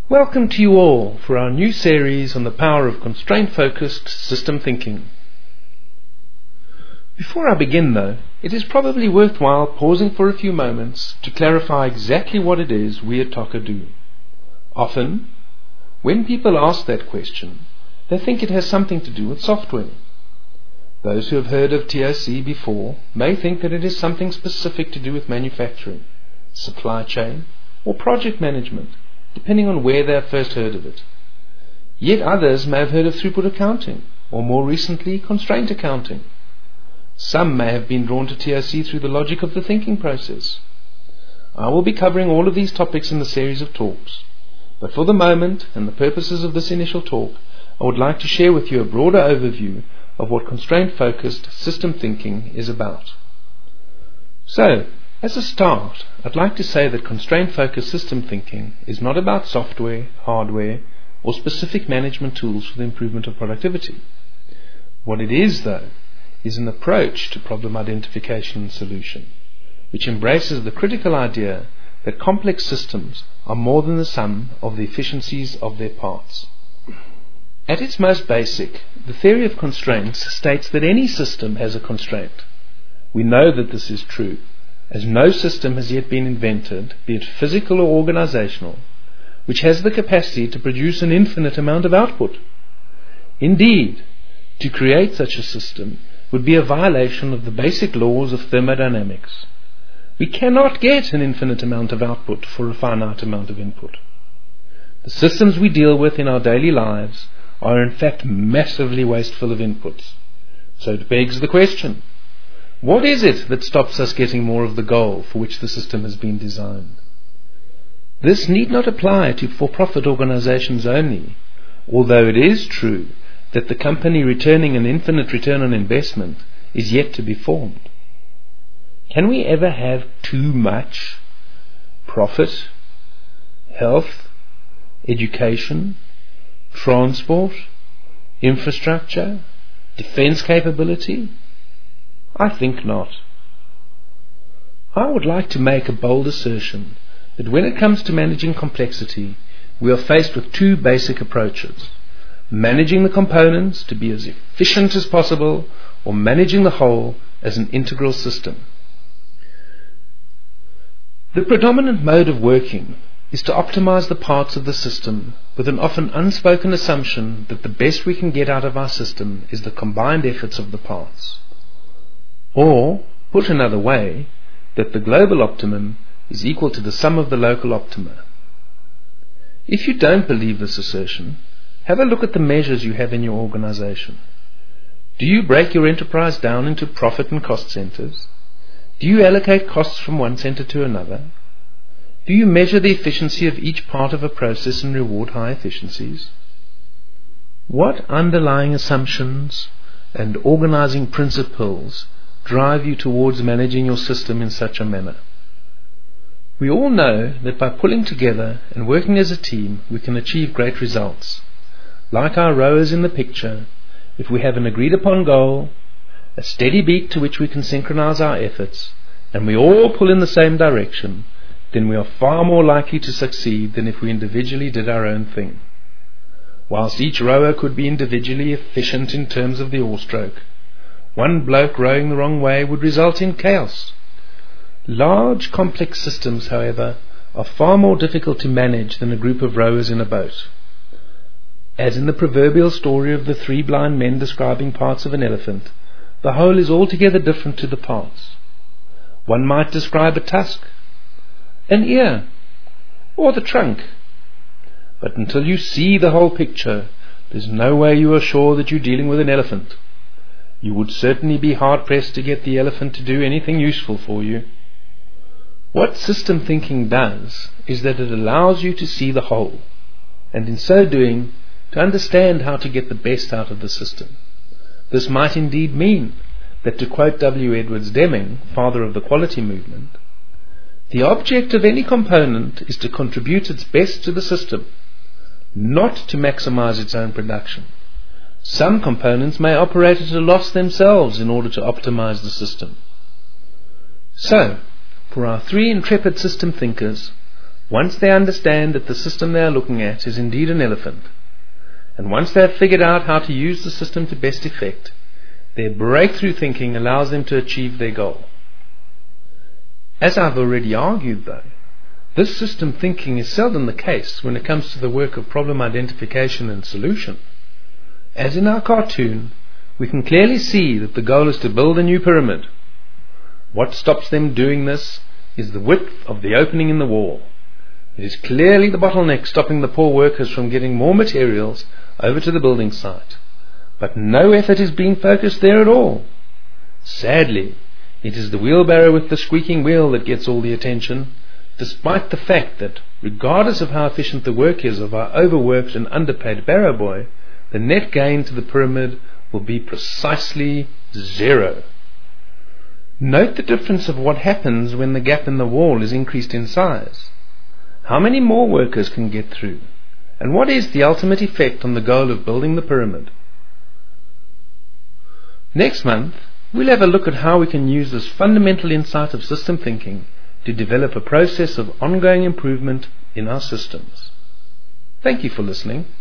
Welcome to you all for our new series on the power of constraint-focused system thinking. Before I begin though, it is probably worthwhile pausing for a few moments to clarify exactly what it is we at TOCA do. Often, when people ask that question, they think it has something to do with software. Those who have heard of TOC before may think that it is something specific to do with manufacturing, supply chain, or project management, depending on where they have first heard of it. Yet others may have heard of throughput accounting, or more recently, constraint accounting. Some may have been drawn to TOC through the logic of the thinking process. I will be covering all of these topics in the series of talks, but for the moment, and the purposes of this initial talk, I would like to share with you a broader overview of what constraint-focused system thinking is about. So, as a start, I'd like to say that constraint-focused system thinking is not about software, hardware, or specific management tools for the improvement of productivity. What it is, though, is an approach to problem identification and solution, which embraces the critical idea that complex systems are more than the sum of the efficiencies of their parts. At its most basic, the theory of constraints states that any system has a constraint. We know that this is true, as no system has yet been invented, be it physical or organizational, which has the capacity to produce an infinite amount of output. Indeed, to create such a system would be a violation of the basic laws of thermodynamics. We cannot get an infinite amount of output for a finite amount of input. The systems we deal with in our daily lives are in fact massively wasteful of inputs. So it begs the question, what is it that stops us getting more of the goal for which the system has been designed? This need not apply to for-profit organizations only, although it is true that the company returning an infinite return on investment is yet to be formed. Can we ever have too much profit, health, education, transport, infrastructure, defense capability? I think not. I would like to make a bold assertion that when it comes to managing complexity, we are faced with two basic approaches: managing the components to be as efficient as possible, or managing the whole as an integral system. The predominant mode of working is to optimize the parts of the system with an often unspoken assumption that the best we can get out of our system is the combined efforts of the parts. Or, put another way, that the global optimum is equal to the sum of the local optima. If you don't believe this assertion, have a look at the measures you have in your organization. Do you break your enterprise down into profit and cost centers? Do you allocate costs from one center to another? Do you measure the efficiency of each part of a process and reward high efficiencies? What underlying assumptions and organizing principles drive you towards managing your system in such a manner? We all know that by pulling together and working as a team, we can achieve great results. Like our rowers in the picture, if we have an agreed upon goal, a steady beat to which we can synchronize our efforts, and we all pull in the same direction, then we are far more likely to succeed than if we individually did our own thing. Whilst each rower could be individually efficient in terms of the oar stroke, one bloke rowing the wrong way would result in chaos. Large, complex systems, however, are far more difficult to manage than a group of rowers in a boat. As in the proverbial story of the three blind men describing parts of an elephant, the whole is altogether different to the parts. One might describe a tusk, an ear, or the trunk. But until you see the whole picture, there's no way you are sure that you're dealing with an elephant. You would certainly be hard-pressed to get the elephant to do anything useful for you. What system thinking does is that it allows you to see the whole, and in so doing, to understand how to get the best out of the system. This might indeed mean that, to quote W. Edwards Deming, father of the quality movement, the object of any component is to contribute its best to the system, not to maximize its own production. Some components may operate at a loss themselves in order to optimize the system. So, for our three intrepid system thinkers, once they understand that the system they are looking at is indeed an elephant, and once they have figured out how to use the system to best effect, their breakthrough thinking allows them to achieve their goal. As I've already argued, though, this system thinking is seldom the case when it comes to the work of problem identification and solution. As in our cartoon, we can clearly see that the goal is to build a new pyramid. What stops them doing this is the width of the opening in the wall. It is clearly the bottleneck stopping the poor workers from getting more materials over to the building site. But no effort is being focused there at all. Sadly, it is the wheelbarrow with the squeaking wheel that gets all the attention, despite the fact that, regardless of how efficient the work is of our overworked and underpaid barrow boy, the net gain to the pyramid will be precisely zero. Note the difference of what happens when the gap in the wall is increased in size. How many more workers can get through? And what is the ultimate effect on the goal of building the pyramid? Next month, we'll have a look at how we can use this fundamental insight of system thinking to develop a process of ongoing improvement in our systems. Thank you for listening.